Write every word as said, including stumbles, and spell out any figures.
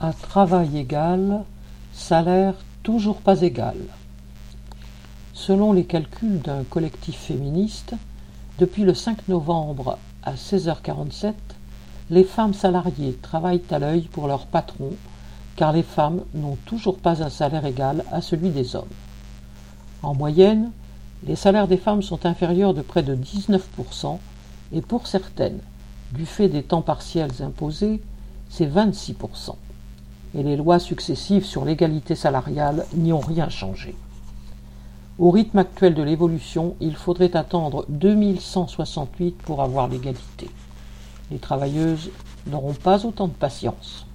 À travail égal, salaire toujours pas égal. Selon les calculs d'un collectif féministe, depuis le cinq novembre à seize heures quarante-sept, les femmes salariées travaillent à l'œil pour leur patron, car les femmes n'ont toujours pas un salaire égal à celui des hommes. En moyenne, les salaires des femmes sont inférieurs de près de dix-neuf pour cent et pour certaines, du fait des temps partiels imposés, c'est vingt-six pour cent. Et les lois successives sur l'égalité salariale n'y ont rien changé. Au rythme actuel de l'évolution, il faudrait attendre deux mille cent soixante-huit pour avoir l'égalité. Les travailleuses n'auront pas autant de patience.